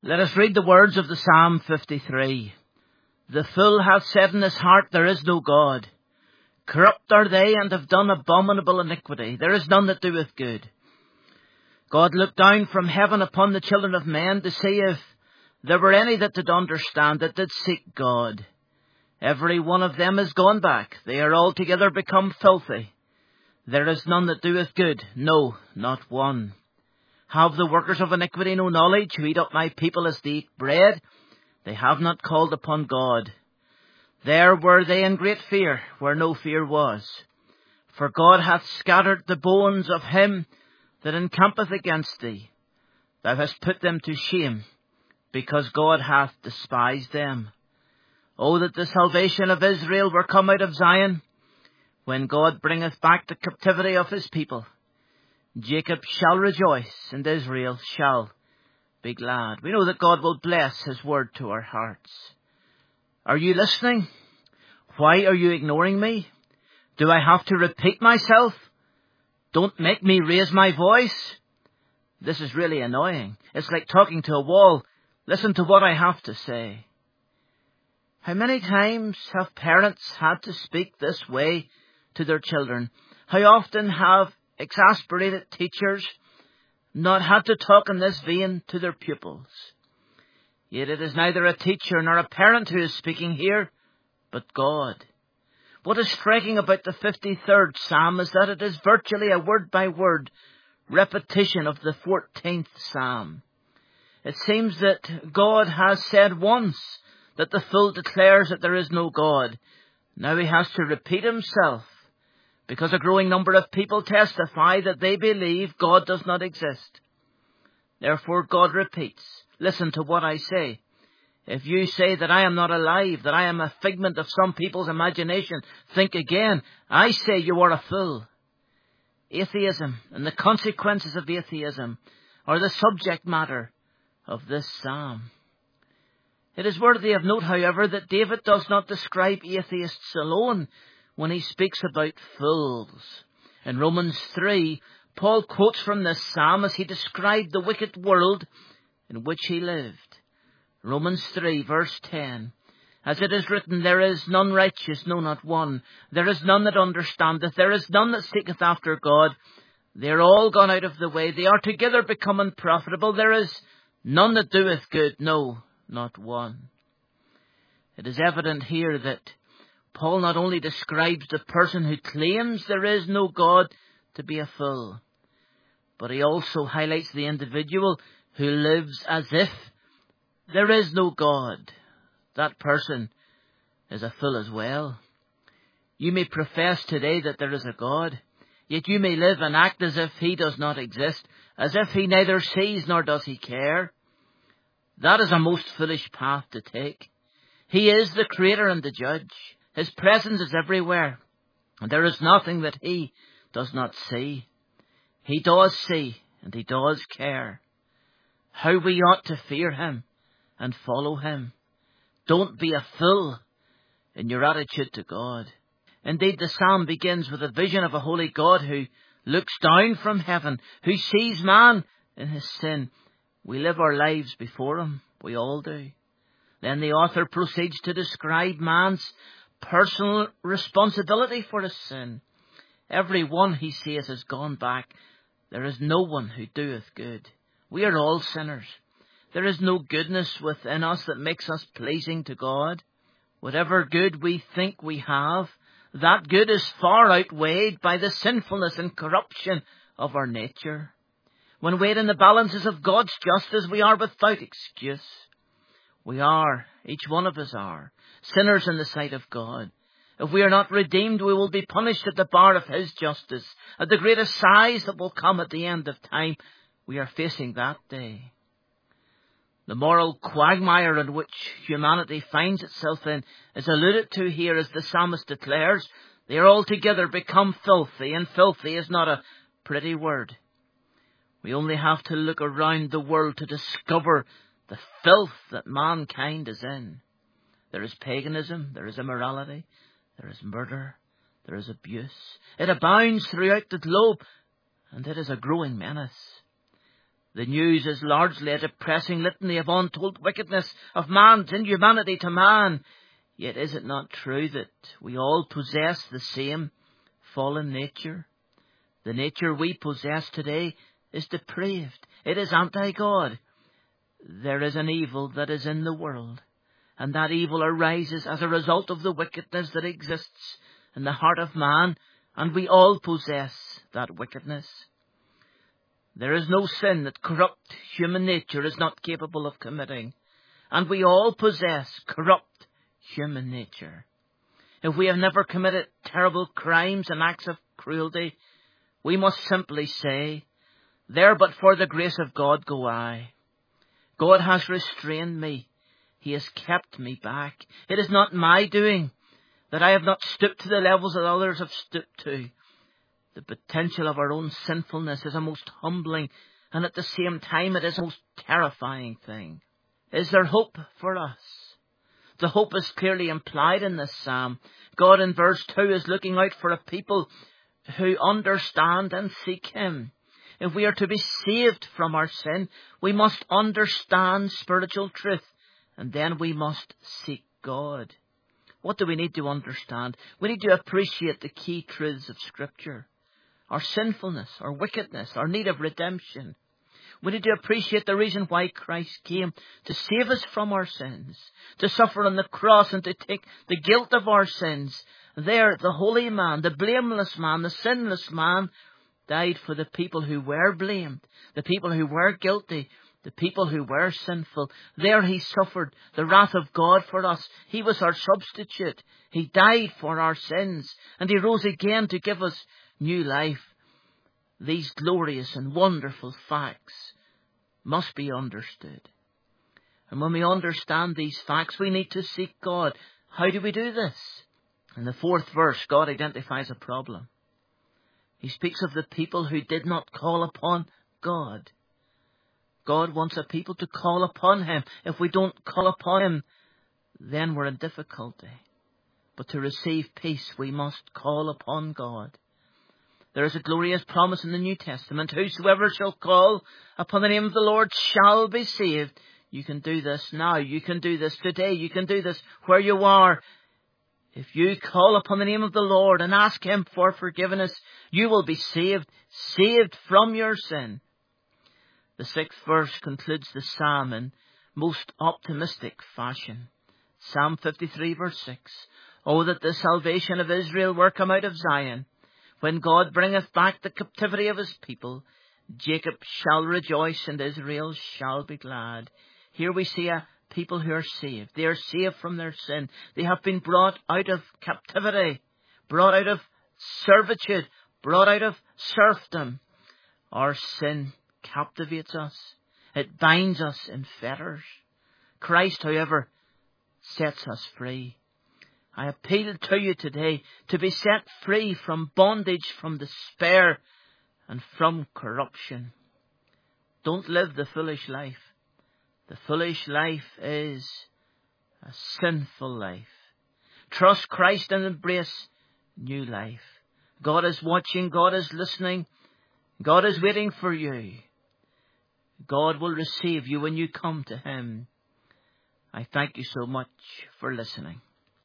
Let us read the words of the Psalm 53. The fool hath said in his heart, there is no God. Corrupt are they, and have done abominable iniquity. There is none that doeth good. God looked down from heaven upon the children of men to see if there were any that did understand, that did seek God. Every one of them is gone back. They are altogether become filthy. There is none that doeth good, no, not one. Have the workers of iniquity no knowledge, who eat up my people as they eat bread? They have not called upon God. There were they in great fear, where no fear was. For God hath scattered the bones of him that encampeth against thee. Thou hast put them to shame, because God hath despised them. O that the salvation of Israel were come out of Zion, when God bringeth back the captivity of his people. Jacob shall rejoice, and Israel shall be glad. We know that God will bless his word to our hearts. Are you listening? Why are you ignoring me? Do I have to repeat myself? Don't make me raise my voice. This is really annoying. It's like talking to a wall. Listen to what I have to say. How many times have parents had to speak this way to their children? How often have exasperated teachers not had to talk in this vein to their pupils? Yet it is neither a teacher nor a parent who is speaking here, but God. What is striking about the 53rd Psalm is that it is virtually a word-by-word repetition of the 14th Psalm. It seems that God has said once that the fool declares that there is no God. Now he has to repeat himself, because a growing number of people testify that they believe God does not exist. Therefore God repeats, listen to what I say. If you say that I am not alive, that I am a figment of some people's imagination, think again. I say you are a fool. Atheism and the consequences of atheism are the subject matter of this psalm. It is worthy of note, however, that David does not describe atheists alone when he speaks about fools. In Romans 3, Paul quotes from this psalm as he described the wicked world in which he lived. Romans 3, verse 10. As it is written, there is none righteous, no, not one. There is none that understandeth. There is none that seeketh after God. They are all gone out of the way. They are together become unprofitable. There is none that doeth good, no, not one. It is evident here that Paul not only describes the person who claims there is no God to be a fool, but he also highlights the individual who lives as if there is no God. That person is a fool as well. You may profess today that there is a God, yet you may live and act as if he does not exist, as if he neither sees nor does he care. That is a most foolish path to take. He is the creator and the judge. His presence is everywhere, and there is nothing that he does not see. He does see, and he does care. How we ought to fear him and follow him. Don't be a fool in your attitude to God. Indeed, the psalm begins with a vision of a holy God who looks down from heaven, who sees man in his sin. We live our lives before him. We all do. Then the author proceeds to describe man's personal responsibility for his sin. Every one, he says, has gone back. There is no one who doeth good. We are all sinners. There is no goodness within us that makes us pleasing to God. Whatever good we think we have, that good is far outweighed by the sinfulness and corruption of our nature. When weighed in the balances of God's justice, we are without excuse. We are, each one of us are, sinners in the sight of God. If we are not redeemed, we will be punished at the bar of his justice. At the great assize that will come at the end of time, we are facing that day. The moral quagmire in which humanity finds itself in is alluded to here as the psalmist declares. They are altogether become filthy, and filthy is not a pretty word. We only have to look around the world to discover the filth that mankind is in. There is paganism, there is immorality, there is murder, there is abuse. It abounds throughout the globe, and it is a growing menace. The news is largely a depressing litany of untold wickedness, of man's inhumanity to man. Yet is it not true that we all possess the same fallen nature? The nature we possess today is depraved. It is anti-God. There is an evil that is in the world, and that evil arises as a result of the wickedness that exists in the heart of man, and we all possess that wickedness. There is no sin that corrupt human nature is not capable of committing, and we all possess corrupt human nature. If we have never committed terrible crimes and acts of cruelty, we must simply say, "There but for the grace of God go I. God has restrained me. He has kept me back. It is not my doing that I have not stooped to the levels that others have stooped to." The potential of our own sinfulness is a most humbling, and at the same time it is a most terrifying thing. Is there hope for us? The hope is clearly implied in this psalm. God in verse 2 is looking out for a people who understand and seek Him. If we are to be saved from our sin, we must understand spiritual truth, and then we must seek God. What do we need to understand? We need to appreciate the key truths of Scripture. Our sinfulness, our wickedness, our need of redemption. We need to appreciate the reason why Christ came, to save us from our sins, to suffer on the cross and to take the guilt of our sins. There, the holy man, the blameless man, the sinless man, died for the people who were blamed, the people who were guilty, the people who were sinful. There He suffered the wrath of God for us. He was our substitute. He died for our sins, and He rose again to give us new life. These glorious and wonderful facts must be understood. And when we understand these facts, we need to seek God. How do we do this? In the 4th verse, God identifies a problem. He speaks of the people who did not call upon God. God wants a people to call upon Him. If we don't call upon Him, then we're in difficulty. But to receive peace, we must call upon God. There is a glorious promise in the New Testament. Whosoever shall call upon the name of the Lord shall be saved. You can do this now. You can do this today. You can do this where you are. If you call upon the name of the Lord and ask Him for forgiveness, you will be saved, saved from your sin. The 6th verse concludes the psalm in most optimistic fashion. Psalm 53 verse 6. Oh, that the salvation of Israel were come out of Zion. When God bringeth back the captivity of His people, Jacob shall rejoice and Israel shall be glad. Here we see a people who are saved. They are saved from their sin. They have been brought out of captivity, brought out of servitude, brought out of serfdom. Our sin captivates us. It binds us in fetters. Christ, however, sets us free. I appeal to you today to be set free from bondage, from despair, and from corruption. Don't live the foolish life. The foolish life is a sinful life. Trust Christ and embrace new life. God is watching. God is listening. God is waiting for you. God will receive you when you come to Him. I thank you so much for listening.